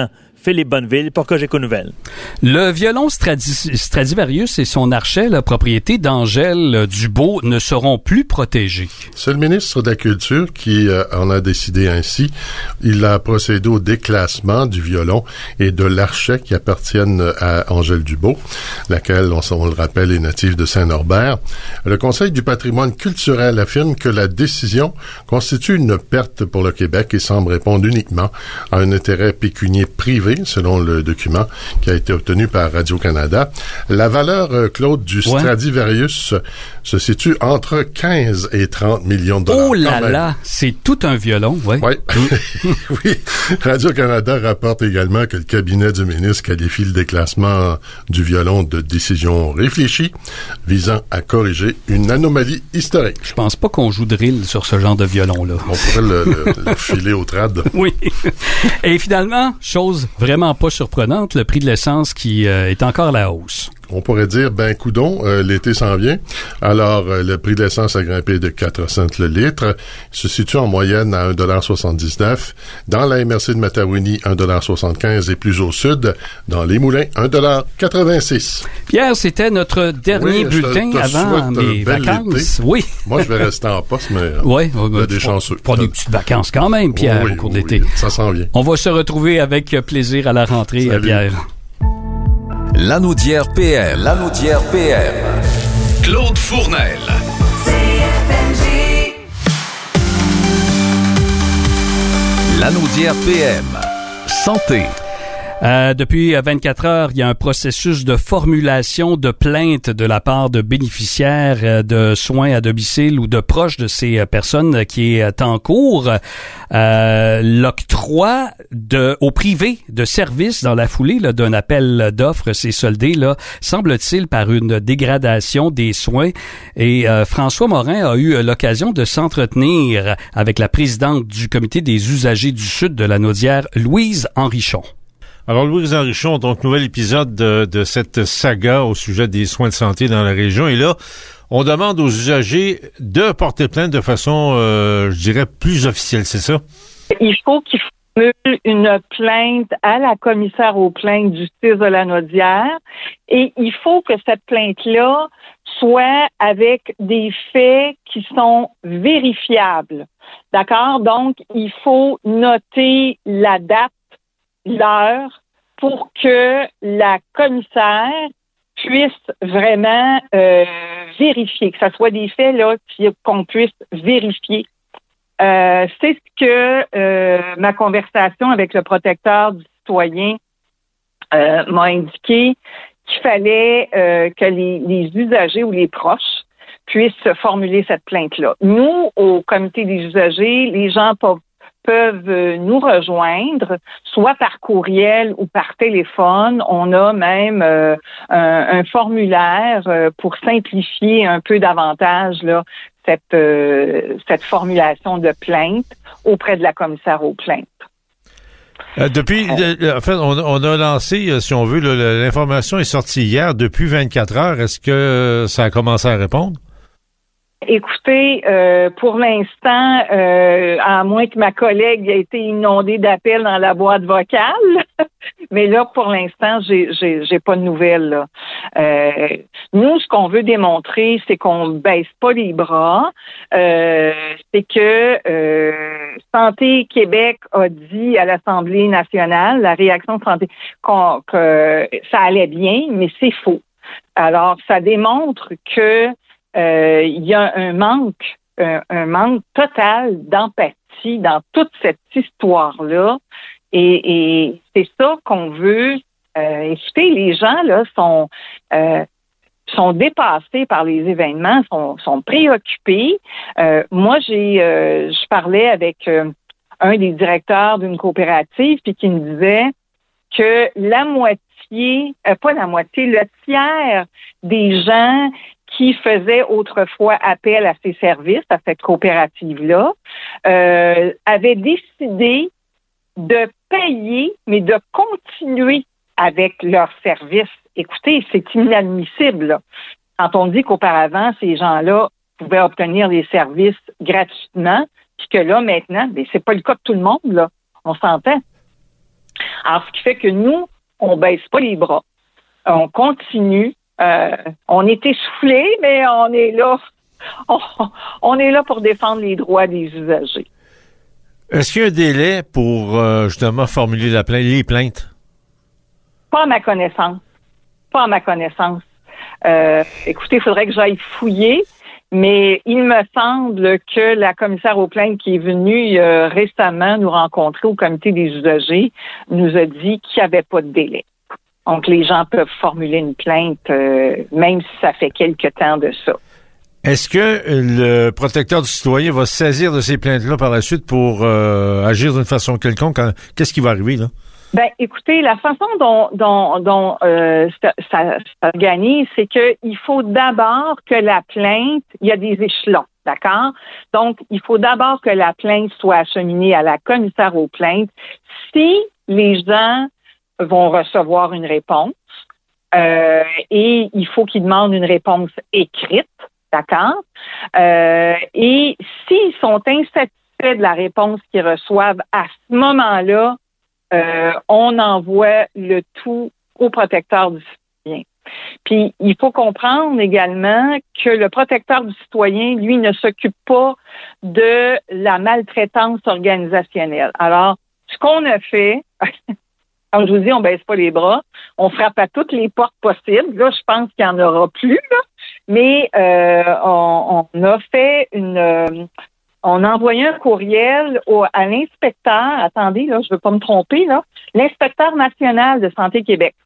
Philippe Bonneville pour Cogeco Nouvelles. Le violon Stradi- Stradivarius et son archet, la propriété d'Angèle Dubeau, ne seront plus protégés. C'est le ministre de la Culture qui euh, en a décidé ainsi. Il a procédé au déclassement du violon et de l'archet qui appartiennent à Angèle Dubeau, laquelle, on, on le rappelle, est native de Saint-Norbert. Le Conseil du patrimoine culturel affirme que la décision constitue une perte pour le Québec et semble répondre uniquement à un intérêt pécunier privé, selon le document qui a été obtenu par Radio-Canada. La valeur, euh, Claude, du ouais. Stradivarius se situe entre quinze et trente millions de dollars. Oh là là, c'est tout un violon, oui. Ouais. Oui. Radio-Canada rapporte également que le cabinet du ministre qualifie le déclassement du violon de décision réfléchie visant à corriger une anomalie historique. Je pense pas qu'on joue drill sur ce genre de violon-là. On pourrait le, le, le filer au trad. Oui. Et finalement, chose vraiment pas surprenante, le prix de l'essence qui euh, est encore à la hausse. On pourrait dire, ben coudon, euh, l'été s'en vient. Alors, euh, le prix de l'essence a grimpé de quatre cents le litre. Il se situe en moyenne à un dollar soixante-dix-neuf. Dans la M R C de Mataouini, un dollar soixante-quinze et plus au sud. Dans les Moulins, un dollar quatre-vingt-six. Pierre, c'était notre dernier oui, bulletin te, te avant mes vacances. Été. Oui. Moi, je vais rester en poste, mais oui, on a des chanceux. Pour des petites vacances quand même, Pierre, oui, au cours oui, d'été. Oui, ça s'en vient. On va se retrouver avec plaisir à la rentrée, Salut. Pierre. Lanaudière P M. Lanaudière P M. Claude Fournel. Lanaudière P M. Santé. Euh, depuis vingt-quatre heures, il y a un processus de formulation de plainte de la part de bénéficiaires euh, de soins à domicile ou de proches de ces euh, personnes qui est en cours. Euh, l'octroi de au privé de services dans la foulée là, d'un appel d'offres s'est soldé, là, semble-t-il, par une dégradation des soins. Et euh, François Morin a eu l'occasion de s'entretenir avec la présidente du comité des usagers du Sud de Lanaudière, Louise Henrichon. Alors, Louise Henrichon, donc, nouvel épisode de, de cette saga au sujet des soins de santé dans la région. Et là, on demande aux usagers de porter plainte de façon, euh, je dirais, plus officielle, c'est ça? Il faut qu'ils formulent une plainte à la commissaire aux plaintes du C I S de Lanaudière et il faut que cette plainte-là soit avec des faits qui sont vérifiables. D'accord? Donc, il faut noter la date, l'heure, pour que la commissaire puisse vraiment euh, vérifier, que ce soit des faits là qu'on puisse vérifier. Euh, c'est ce que euh, ma conversation avec le protecteur du citoyen euh, m'a indiqué, qu'il fallait euh, que les, les usagers ou les proches puissent formuler cette plainte-là. Nous, au comité des usagers, les gens peuvent peuvent nous rejoindre, soit par courriel ou par téléphone. On a même euh, un, un formulaire euh, pour simplifier un peu davantage là, cette, euh, cette formulation de plainte auprès de la commissaire aux plaintes. Euh, depuis, euh, en fait, on, on a lancé, euh, si on veut, le, l'information est sortie hier. Depuis vingt-quatre heures, est-ce que euh, ça a commencé à répondre? Écoutez, euh, pour l'instant, euh, à moins que ma collègue ait été inondée d'appels dans la boîte vocale, mais là, pour l'instant, j'ai, j'ai, j'ai pas de nouvelles. Là. Euh, nous, ce qu'on veut démontrer, c'est qu'on baisse pas les bras. Euh, c'est que euh, Santé Québec a dit à l'Assemblée nationale, la réaction de Santé, qu'on, que ça allait bien, mais c'est faux. Alors, ça démontre que Euh, il y a un manque, un, un manque total d'empathie dans toute cette histoire-là. Et, et c'est ça qu'on veut. Euh, écoutez, les gens là sont euh, sont dépassés par les événements, sont, sont préoccupés. Euh, moi, j'ai, euh, je parlais avec euh, un des directeurs d'une coopérative, puis qui me disait que la moitié, euh, pas la moitié, le tiers des gens qui faisaient autrefois appel à ces services, à cette coopérative-là, euh, avaient décidé de payer, mais de continuer avec leurs services. Écoutez, c'est inadmissible. Là. Quand on dit qu'auparavant, ces gens-là pouvaient obtenir des services gratuitement, puis que là, maintenant, ben, c'est pas le cas de tout le monde, là. On s'entend. Alors, ce qui fait que nous, on baisse pas les bras. On continue. Euh, on est essoufflé, mais on est là. On, on est là pour défendre les droits des usagers. Est-ce qu'il y a un délai pour euh, justement formuler la plainte, les plaintes? Pas à ma connaissance. Pas à ma connaissance. Euh, écoutez, il faudrait que j'aille fouiller, mais il me semble que la commissaire aux plaintes qui est venue euh, récemment nous rencontrer au comité des usagers nous a dit qu'il n'y avait pas de délai. Donc, les gens peuvent formuler une plainte, euh, même si ça fait quelque temps de ça. Est-ce que le protecteur du citoyen va se saisir de ces plaintes-là par la suite pour euh, agir d'une façon quelconque? Qu'est-ce qui va arriver, là? Ben, écoutez, la façon dont, dont, dont euh, ça, ça s'organise, c'est que il faut d'abord que la plainte, il y a des échelons, d'accord? Donc, il faut d'abord que la plainte soit acheminée à la commissaire aux plaintes. Si les gens vont recevoir une réponse, euh, et il faut qu'ils demandent une réponse écrite, d'accord? Euh, et s'ils sont insatisfaits de la réponse qu'ils reçoivent, à ce moment-là, euh, on envoie le tout au protecteur du citoyen. Puis, il faut comprendre également que le protecteur du citoyen, lui, ne s'occupe pas de la maltraitance organisationnelle. Alors, ce qu'on a fait, comme je vous dis, on baisse pas les bras, on frappe à toutes les portes possibles. Là, je pense qu'il n'y en aura plus, là. Mais euh, on, on a fait une... Euh, on a envoyé un courriel au, à l'inspecteur, attendez, là, je ne veux pas me tromper, là, l'inspecteur national de Santé Québec,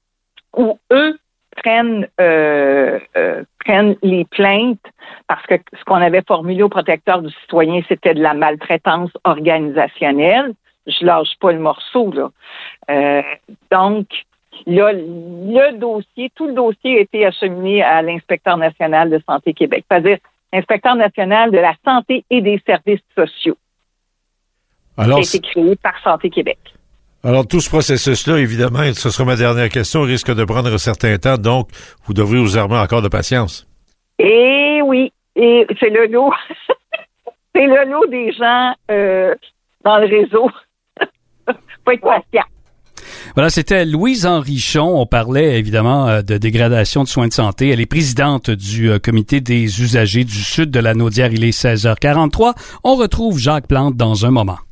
où eux prennent euh, euh, prennent les plaintes, parce que ce qu'on avait formulé au protecteur du citoyen, c'était de la maltraitance organisationnelle. Je lâche pas le morceau, là. Euh, donc, là, le dossier, tout le dossier a été acheminé à l'inspecteur national de Santé Québec, c'est-à-dire l'inspecteur national de la santé et des services sociaux. Alors, qui a été créé par Santé Québec. Alors, tout ce processus-là, évidemment, et ce sera ma dernière question, risque de prendre un certain temps, donc vous devrez vous armer encore de patience. Et oui, et c'est le lot, c'est le lot des gens euh, dans le réseau. Faut être patient. Voilà, c'était Louise Henrichon. On parlait évidemment de dégradation de soins de santé. Elle est présidente du comité des usagers du sud de la Naudière. Il est seize heures quarante-trois. On retrouve Jacques Plante dans un moment.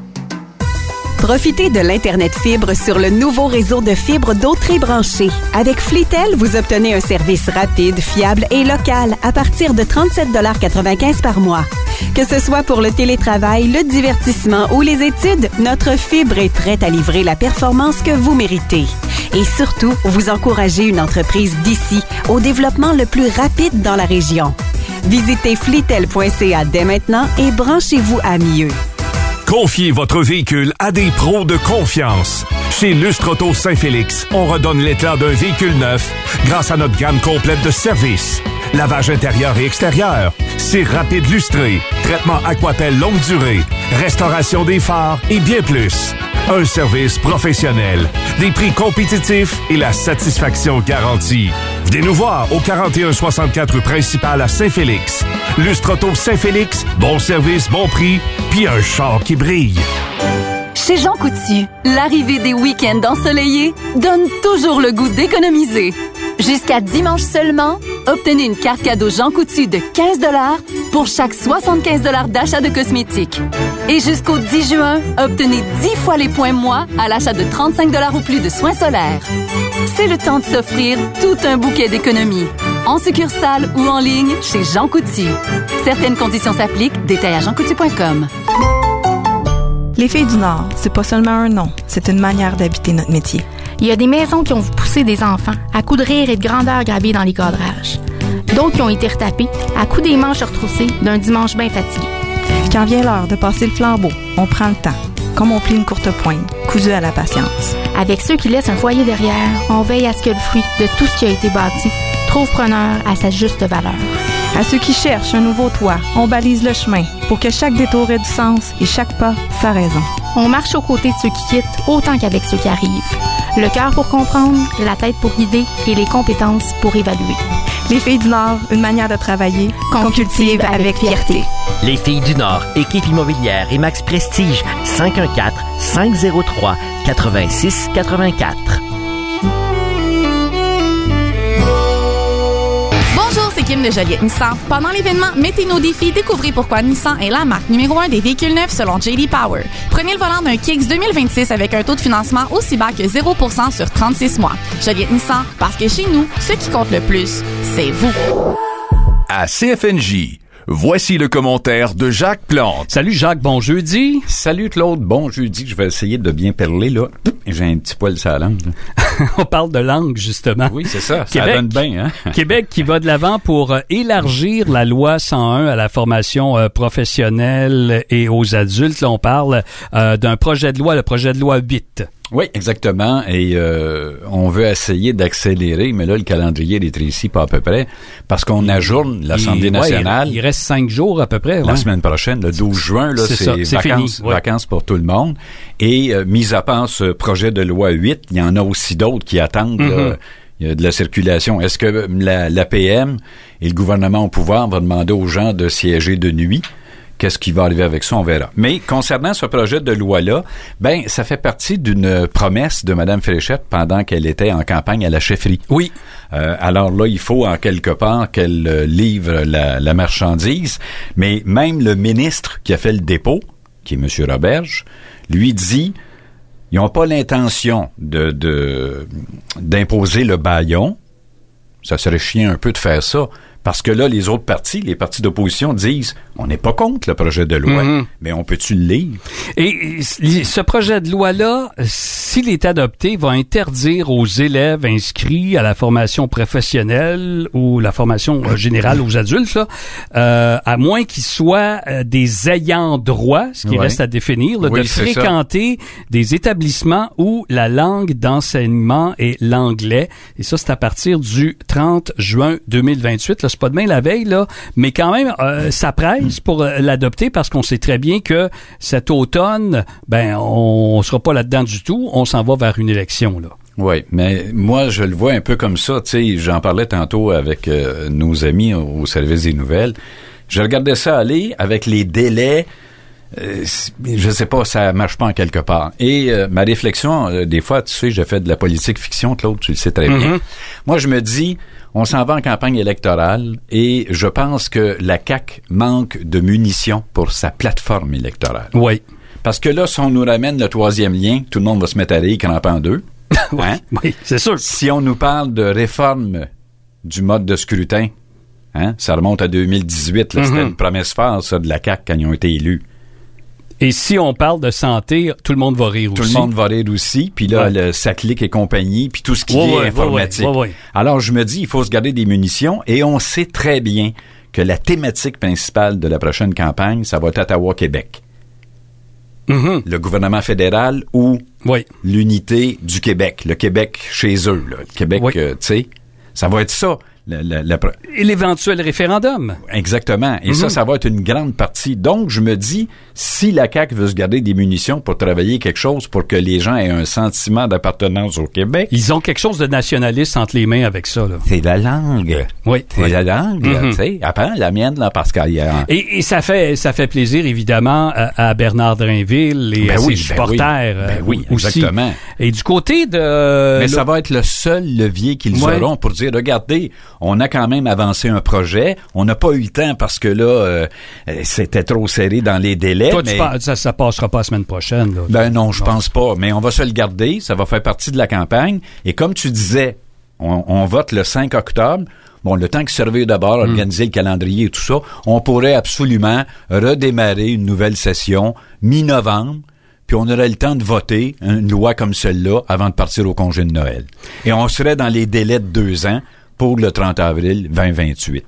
Profitez de l'Internet fibre sur le nouveau réseau de fibres d'Autrey branché. Avec Flitel, vous obtenez un service rapide, fiable et local à partir de trente-sept dollars quatre-vingt-quinze par mois. Que ce soit pour le télétravail, le divertissement ou les études, notre fibre est prête à livrer la performance que vous méritez. Et surtout, vous encouragez une entreprise d'ici au développement le plus rapide dans la région. Visitez flitel point c a dès maintenant et branchez-vous à mieux. Confiez votre véhicule à des pros de confiance. Chez Lustre Auto Saint-Félix, on redonne l'éclat d'un véhicule neuf grâce à notre gamme complète de services. Lavage intérieur et extérieur, cire rapide lustré, traitement Aquapel longue durée, restauration des phares et bien plus. Un service professionnel, des prix compétitifs et la satisfaction garantie. Venez nous voir au quarante et un soixante-quatre rue principale à Saint-Félix. Lustre Auto Saint-Félix, bon service, bon prix, puis un char qui brille. Chez Jean Coutu, l'arrivée des week-ends ensoleillés donne toujours le goût d'économiser. Jusqu'à dimanche seulement, obtenez une carte cadeau Jean Coutu de quinze dollars pour chaque soixante-quinze dollars d'achat de cosmétiques. Et jusqu'au dix juin, obtenez dix fois les points moi à l'achat de trente-cinq dollars ou plus de soins solaires. C'est le temps de s'offrir tout un bouquet d'économies. En succursale ou en ligne chez Jean Coutu. Certaines conditions s'appliquent. Détails à jean coutu point com. Les Filles du Nord, c'est pas seulement un nom, c'est une manière d'habiter notre métier. Il y a des maisons qui ont poussé des enfants à coups de rire et de grandeur gravés dans les cadrages. D'autres qui ont été retapés à coups des manches retroussées d'un dimanche bien fatigué. Quand vient l'heure de passer le flambeau, on prend le temps, comme on plie une courte poigne, cousu à la patience. Avec ceux qui laissent un foyer derrière, on veille à ce que le fruit de tout ce qui a été bâti trouve preneur à sa juste valeur. À ceux qui cherchent un nouveau toit, on balise le chemin pour que chaque détour ait du sens et chaque pas sa raison. On marche aux côtés de ceux qui quittent autant qu'avec ceux qui arrivent. Le cœur pour comprendre, la tête pour guider et les compétences pour évaluer. Les Filles du Nord, une manière de travailler qu'on cultive avec fierté. Les Filles du Nord, équipe immobilière et Max Prestige, cinq un quatre, cinq zéro trois, quatre-vingt-six quatre-vingt-quatre. Bonjour, c'est Kim de Joliette Nissan. Pendant l'événement Mettez nos défis, découvrez pourquoi Nissan est la marque numéro un des véhicules neufs selon J D Power. Prenez le volant d'un Kicks deux mille vingt-six avec un taux de financement aussi bas que zéro pour cent sur trente-six mois. Joliette Nissan, parce que chez nous, ce qui compte le plus, c'est vous. À C F N J, voici le commentaire de Jacques Plante. Salut Jacques, bon jeudi. Salut Claude, bon jeudi. Je vais essayer de bien parler, là. J'ai un petit poil sur la langue. On parle de langue, justement. Oui, c'est ça. Québec, ça donne bien, hein? Québec qui va de l'avant pour euh, élargir la loi cent un à la formation euh, professionnelle et aux adultes. Là, on parle euh, d'un projet de loi, le projet de loi huit. Oui, exactement. Et euh, on veut essayer d'accélérer, mais là, le calendrier est ici pas à peu près, parce qu'on ajourne l'Assemblée il, nationale. Ouais, il reste cinq jours à peu près. La ouais. semaine prochaine, le douze juin, là, c'est, c'est, ça, c'est vacances, fini, ouais. vacances pour tout le monde. Et euh, mis à part ce projet de loi huit, il y en a aussi d'autres qui attendent. Mm-hmm. Là, il y a de la circulation. Est-ce que la, la P M et le gouvernement au pouvoir vont demander aux gens de siéger de nuit? Qu'est-ce qui va arriver avec ça, on verra. Mais concernant ce projet de loi-là, ben ça fait partie d'une promesse de Mme Fréchette pendant qu'elle était en campagne à la chefferie. Oui. Euh, alors là, il faut en quelque part qu'elle euh, livre la, la marchandise. Mais même le ministre qui a fait le dépôt, qui est M. Roberge, lui dit, ils n'ont pas l'intention de, de d'imposer le bâillon. Ça serait chiant un peu de faire ça. Parce que là, les autres partis, les partis d'opposition disent, on n'est pas contre le projet de loi, mm-hmm. mais on peut-tu le lire? Et ce projet de loi-là, s'il est adopté, va interdire aux élèves inscrits à la formation professionnelle ou la formation générale aux adultes, là, euh, à moins qu'ils soient euh, des ayants droit, ce qui ouais. reste à définir, là, oui, de fréquenter ça. Des établissements où la langue d'enseignement est l'anglais. Et ça, c'est à partir du trente juin deux mille vingt-huit. Là, c'est pas demain la veille, là, mais quand même, euh, ça presse pour euh, l'adopter parce qu'on sait très bien que cet automne, ben, on sera pas là-dedans du tout. On s'en va vers une élection, là. Oui, mais moi, je le vois un peu comme ça. Tu sais, j'en parlais tantôt avec euh, nos amis au service des nouvelles. Je regardais ça aller avec les délais. Euh, je sais pas, ça marche pas en quelque part. Et euh, ma réflexion, euh, des fois, tu sais, j'ai fait de la politique fiction, Claude, tu le sais très bien. Mm-hmm. Moi, je me dis, on s'en va en campagne électorale et je pense que la C A Q manque de munitions pour sa plateforme électorale. Oui. Parce que là, si on nous ramène le troisième lien, tout le monde va se mettre à rire crampé en deux. oui, hein? oui, c'est sûr. Si on nous parle de réforme du mode de scrutin, hein, ça remonte à deux mille dix-huit, là, mm-hmm. c'était une promesse forte, ça, de la C A Q quand ils ont été élus. Et si on parle de santé, tout le monde va rire tout aussi. Tout le monde va rire aussi. Puis là, ouais. le SACLIC et compagnie, puis tout ce qui ouais, est ouais, informatique. Ouais, ouais, ouais. Alors, je me dis, il faut se garder des munitions. Et on sait très bien que la thématique principale de la prochaine campagne, ça va être Ottawa-Québec. Mm-hmm. Le gouvernement fédéral ou oui. l'unité du Québec. Le Québec chez eux. Là. Le Québec, oui. euh, tu sais, ça va être ça. La, la, la... Et l'éventuel référendum. Exactement. Et mm-hmm. ça, ça va être une grande partie. Donc, je me dis, si la C A Q veut se garder des munitions pour travailler quelque chose pour que les gens aient un sentiment d'appartenance au Québec... Ils ont quelque chose de nationaliste entre les mains avec ça, là. C'est la langue. Oui. C'est oui. la langue, mm-hmm. tu sais. Apprends la mienne, là, parce qu'il y a... Et, et ça fait ça fait plaisir, évidemment, à, à Bernard Drinville et ben à oui, ses ben supporters oui. Ben oui, aussi. Exactement. Et du côté de... Mais le... ça va être le seul levier qu'ils ouais. auront pour dire, regardez, on a quand même avancé un projet. On n'a pas eu le temps parce que là, euh, c'était trop serré dans les délais. Toi, mais... tu pas, ça, ça passera pas la semaine prochaine. Là. Ben non, je pense pas. Mais on va se le garder. Ça va faire partie de la campagne. Et comme tu disais, on, on vote le cinq octobre. Bon, le temps que servir d'abord, organiser mm. le calendrier et tout ça, on pourrait absolument redémarrer une nouvelle session mi-novembre. Puis on aurait le temps de voter une loi comme celle-là avant de partir au congé de Noël. Et on serait dans les délais de deux ans pour le trente avril vingt vingt-huit.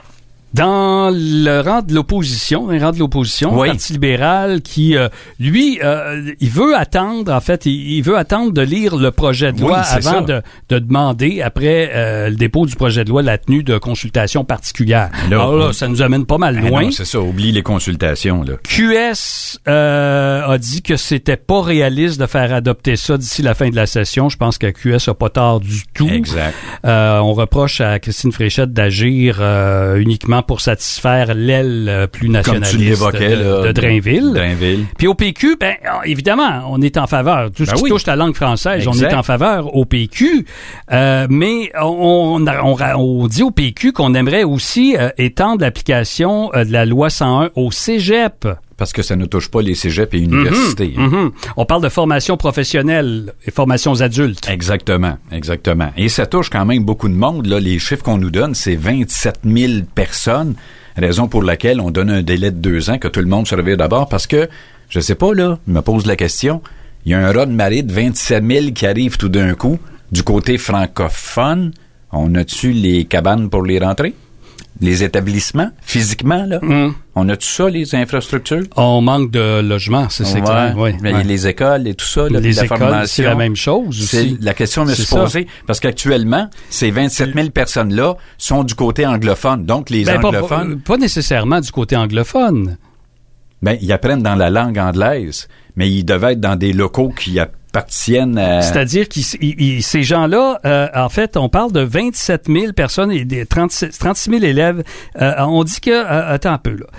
Dans le rang de l'opposition, un rang de l'opposition, oui. le Parti libéral qui, euh, lui, euh, il veut attendre, en fait, il, il veut attendre de lire le projet de loi oui, avant de, de demander, après euh, le dépôt du projet de loi, la tenue de consultations particulières. Là, Alors là, oui. ça nous amène pas mal loin. Ah non, c'est ça, oublie les consultations, là. Q S euh, a dit que c'était pas réaliste de faire adopter ça d'ici la fin de la session. Je pense que Q S a pas tort du tout. Exact. Euh, on reproche à Christine Fréchette d'agir euh, uniquement évidemment pour satisfaire l'aile plus nationaliste Comme tu l'évoquais, de, là, de Drainville. Drainville. Puis au P Q, ben évidemment, on est en faveur. Tout ce Ben qui oui. touche la langue française, Exact. on est en faveur au P Q. Euh, mais on, on, on, on dit au P Q qu'on aimerait aussi euh, étendre l'application euh, de la loi cent un au cégep. Parce que ça ne touche pas les cégeps et universités. Mm-hmm, mm-hmm. On parle de formation professionnelle et formation aux adultes. Exactement, exactement. Et ça touche quand même beaucoup de monde. Là, les chiffres qu'on nous donne, c'est vingt-sept mille personnes, raison pour laquelle on donne un délai de deux ans que tout le monde se réveille d'abord, parce que, je sais pas, là, je me pose la question, il y a un raz de marée de vingt-sept mille qui arrive tout d'un coup. Du côté francophone, on a-tu les cabanes pour les rentrées? Les établissements, physiquement, là? Mm. On a-tu ça, les infrastructures? On manque de logements, c'est c'est Ouais, clair. Oui, mais ouais. les écoles et tout ça, là, Les la écoles, formation, c'est la même chose c'est aussi. la question me C'est suis posée, parce qu'actuellement, ces vingt-sept mille personnes-là sont du côté anglophone. Donc, les Ben, pas, anglophones... pas, pas nécessairement du côté anglophone. Ben, ils apprennent dans la langue anglaise, mais ils devaient être dans des locaux qui appartiennent à... C'est-à-dire que ces gens-là, euh, en fait, on parle de vingt-sept mille personnes et des trente-six mille élèves. Euh, on dit que... Euh, attends un peu, là.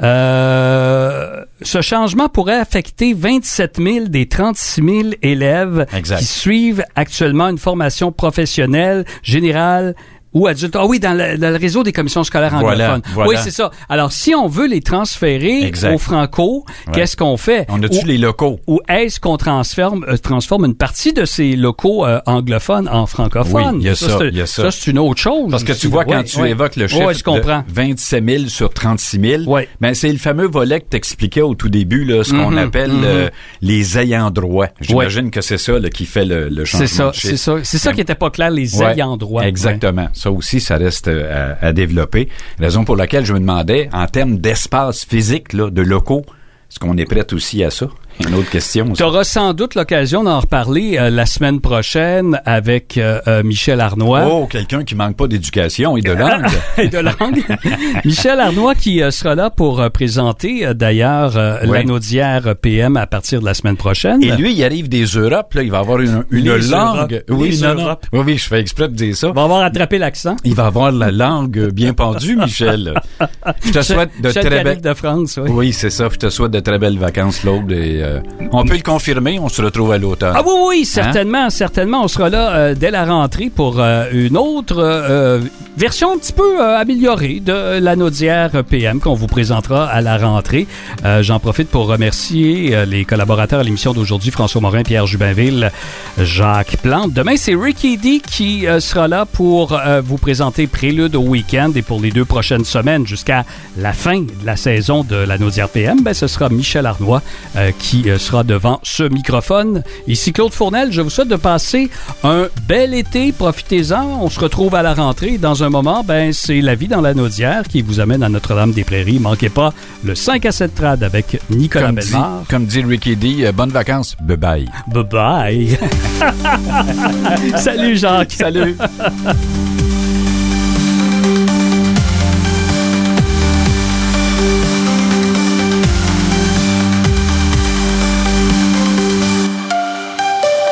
Euh, ce changement pourrait affecter vingt-sept mille des trente-six mille élèves Exact. qui suivent actuellement une formation professionnelle, générale, ou adultes. Ah oui, dans le, dans le réseau des commissions scolaires Voilà, anglophones. voilà. Oui, c'est ça. Alors, si on veut les transférer Exact. au franco, Ouais. qu'est-ce qu'on fait? On a-tu Ou- les locaux? Ou est-ce qu'on transforme, euh, transforme une partie de ces locaux euh, anglophones en francophones? Oui, il y a ça, c'est- il y a ça. c'est une autre chose. Parce que aussi. tu vois, quand Ouais, tu ouais. évoques le chiffre Ouais, je comprends. de vingt-sept mille sur trente-six mille, Ouais. ben, c'est le fameux volet que tu expliquais au tout début, là, ce qu'on Mhm, appelle mhm. euh, les ayants droit. J'imagine que c'est ça là, qui fait le, le changement C'est ça, de chiffre. c'est ça. C'est ça qui était pas clair, les Ouais, ayants droit. Exactement. Ça aussi, ça reste euh, à, à développer. Raison pour laquelle je me demandais, en termes d'espace physique, là, de locaux, est-ce qu'on est prêt aussi à ça? Une autre question. Tu auras sans doute l'occasion d'en reparler euh, la semaine prochaine avec euh, euh, Michel Arnois. Oh, quelqu'un qui manque pas d'éducation et de langue. et de langue. Michel Arnois qui euh, sera là pour euh, présenter euh, d'ailleurs euh, Oui. l'anodière P M à partir de la semaine prochaine. Et lui, il arrive des Europes, là, il va avoir une, une Les langue. Europes. Oui, Les non, non. Europes. Oui, oui, je fais exprès de dire ça. Il va avoir attrapé l'accent. Il va avoir la langue bien pendue, Michel. Je te souhaite de Michel très qui arrive belles... de France, oui. Oui, c'est ça. Je te souhaite de très belles vacances, Claude. Et, euh, on peut le confirmer, on se retrouve à l'automne. Ah oui, oui, certainement, certainement. On sera là euh, dès la rentrée pour euh, une autre euh, version un petit peu euh, améliorée de l'anodière P M qu'on vous présentera à la rentrée. Euh, j'en profite pour remercier euh, les collaborateurs à l'émission d'aujourd'hui, François Morin, Pierre Jubinville, Jacques Plante. Demain, c'est Ricky D qui euh, sera là pour euh, vous présenter Prélude au week-end et pour les deux prochaines semaines jusqu'à la fin de la saison de l'anodière P M, ben, ce sera Michel Arnois euh, qui euh, sera devant ce microphone. Ici Claude Fournel, je vous souhaite de passer un bel été. Profitez-en. On se retrouve à la rentrée. Dans un moment, ben, c'est La vie dans l'anodière qui vous amène à Notre-Dame-des-Prairies. Manquez pas le cinq à sept trad avec Nicolas Comme dit, Bellemare. comme dit Ricky D, euh, bonnes vacances. Bye-bye. Bye-bye. Salut Jacques. Salut.